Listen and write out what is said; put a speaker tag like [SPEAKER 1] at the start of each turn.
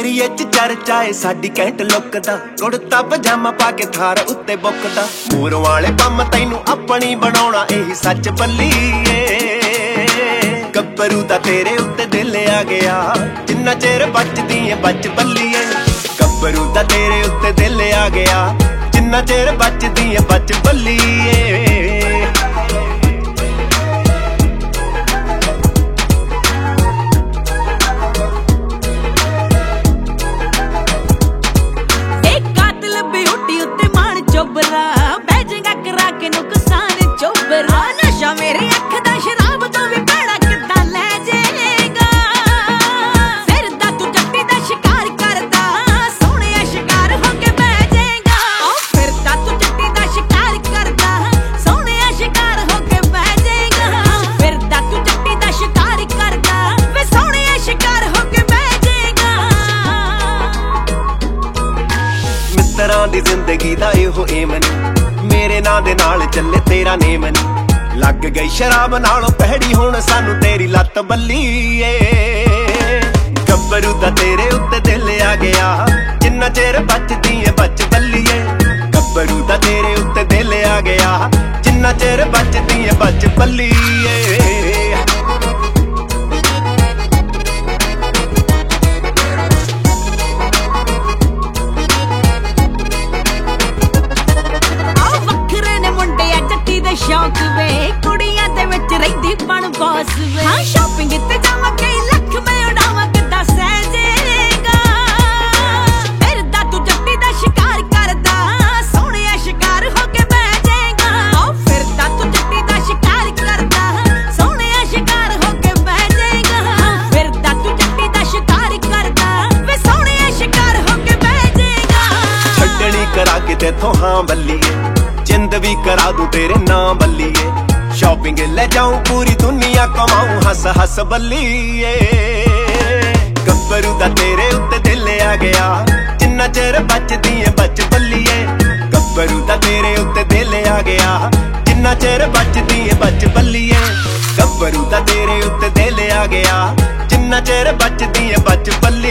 [SPEAKER 1] ਏਰੀਏ ਚ ਚਰਚਾ ਏ ਸਾਡੀ ਕੈਂਟ ਲੁੱਕ ਦਾ। ਕੁੜਤਾ ਪਜਾਮਾ ਪਾ ਕੇ ਥਾਰ ਉੱਤੇ ਬੁੱਕਦਾ। ਮੂਰ ਵਾਲੇ ਪੰਮ ਤੈਨੂੰ ਆਪਣੀ ਬਣਾਉਣਾ ਇਹੀ ਸੱਚ ਬੱਲੀਏ। ਗੱਭਰੂ ਦਾ ਤੇਰੇ ਉੱਤੇ ਦਿਲ ਆ ਗਿਆ ਜਿੰਨਾ ਚਿਰ ਬਚਦੀ ਏ ਬਚ ਬੱਲੀਏ। ਗੱਭਰੂ ਦਾ ਤੇਰੇ ਉੱਤੇ ਦਿਲ ਆ ਗਿਆ ਜਿੰਨਾ ਚਿਰ ਬਚਦੀ ਏ ਬਚ ਬੱਲੀਏ।
[SPEAKER 2] ਬਹਿ ਜਾਏਗਾ ਕਰਾ ਕੇ ਨੁਕਸਾਨ ਚੋਬਰਾ। ਨਸ਼ਾ ਮੇਰੇ ਅੱਖ ਦਾ ਸ਼ਰਾਬ ਤੋਂ ਵੀ ਭੈੜਾ ਕਿੱਦਾਂ ਲੈ ਜਾਏਗਾ। ਫਿਰਦਾ ਤੂੰ ਜੱਟੀ ਦਾ ਸ਼ਿਕਾਰ ਕਰਦਾ ਸੋਹਣਿਆ ਸ਼ਿਕਾਰ ਹੋ ਕੇ ਬਹਿ ਜਾਏਗਾ। ਫਿਰਦਾ ਤੂੰ ਜੱਟੀ ਦਾ ਸ਼ਿਕਾਰ ਕਰਦਾ ਸੋਹਣਿਆ ਸ਼ਿਕਾਰ ਹੋ ਕੇ ਬਹਿ ਜਾਏਗਾ। ਫਿਰਦਾ ਤੂੰ ਜੱਟੀ ਦਾ ਸ਼ਿਕਾਰ ਕਰਦਾ ਵੇ ਸੋਹਣਿਆ ਸ਼ਿਕਾਰ ਹੋ ਕੇ ਬਹਿ ਜਾਏਗਾ।
[SPEAKER 1] ਮਿੱਤਰਾਂ ਦੀ ਜ਼ਿੰਦਗੀ ਦਾ ਇਹੋ ਏਮ ਨੀ ਮੇਰੇ ਨਾਂ ਦੇ ਨਾਲ ਚੱਲੇ ਤੇਰਾ ਨੇਮ ਨੀ। ਲੱਗ ਗਈ ਸ਼ਰਾਬ ਨਾਲੋਂ ਪਹਿੜੀ ਹੁਣ ਸਾਨੂੰ ਤੇਰੀ ਲੱਤ ਬੱਲੀਏ। ਗੱਭਰੂ ਦਾ ਤੇਰੇ ਉੱਤੇ ਦਿਲ ਆ ਗਿਆ ਜਿੰਨਾ ਚਿਰ ਬਚਦੀ ਏ ਬਚ ਬੱਲੀਏ। ਗੱਭਰੂ ਦਾ ਤੇਰੇ ਉੱਤੇ ਦਿਲ ਆ ਗਿਆ ਜਿੰਨਾ ਚਿਰ ਬਚਦੀ ਏ ਬਚ ਬੱਲੀਏ।
[SPEAKER 2] ਸ਼ੌਕ ਵੇ ਕੁੜੀਆਂ ਦੇ ਵਿੱਚ ਰਹਿੰਦੀ ਬਣ ਬੌਸ ਵੇ। ਹਾਂ ਸ਼ਾਪਿੰਗ ਤੇ ਜਾਵਾਂ ਕਈ ਲੱਖ ਮੈਂ ਉਡਾਵਾਂ ਕਿੱਦਾਂ ਸਹਿ ਜਾਏਗਾ। ਫਿਰਦਾ ਤੂੰ ਜੱਟੀ ਦਾ ਸ਼ਿਕਾਰ ਕਰਦਾ ਸੋਹਣਿਆ ਸ਼ਿਕਾਰ ਹੋ ਕੇ ਬਹਿ ਜਾਏਗਾ। ਫਿਰਦਾ ਤੂੰ ਜੱਟੀ ਦਾ ਸ਼ਿਕਾਰ ਕਰਦਾ ਸੋਹਣਿਆ ਸ਼ਿਕਾਰ ਹੋ ਕੇ ਬਹਿ ਜਾਏਗਾ। ਫਿਰਦਾ ਤੂੰ ਜੱਟੀ ਦਾ ਸ਼ਿਕਾਰ ਕਰਦਾ ਵੇ ਸੋਹਣਿਆ ਸ਼ਿਕਾਰ ਹੋ ਕੇ ਬਹਿ ਜਾਏਗਾ।
[SPEAKER 1] ਛੱਡਣੀ ਕਰਾ ਕੇ ਤੇਥੋਂ ਹਾਂ ਬੱਲੀਏ ਜਿੰਦ ਵੀ ਕਰਾ ਦੂੰ ਤੇਰੇ ਨਾਂ ਬੱਲੀਏ। ਸ਼ਾਪਿੰਗ ਲੈ ਜਾਊਂ ਪੂਰੀ ਦੁਨੀਆ ਕਮਾਊਂ ਹੱਸ ਹੱਸ ਬੱਲੀਏ। ਗੱਭਰੂ ਦਾ ਤੇਰੇ ਉੱਤੇ ਦਿਲ ਆ ਗਿਆ ਜਿੰਨਾ ਚਿਰ ਬਚਦੀ ਏ ਬਚ ਬੱਲੀਏ। ਗੱਭਰੂ ਦਾ ਤੇਰੇ ਉੱਤੇ ਦਿਲ ਆ ਗਿਆ ਜਿੰਨਾ ਚਿਰ ਬਚਦੀ ਏ ਬਚ ਬੱਲੀਏ। ਗੱਭਰੂ ਦਾ ਤੇਰੇ ਉੱਤੇ ਦਿਲ ਆ ਗਿਆ ਜਿੰਨਾ ਚਿਰ ਬਚਦੀ ਏ ਬਚ ਬੱਲੀਏ।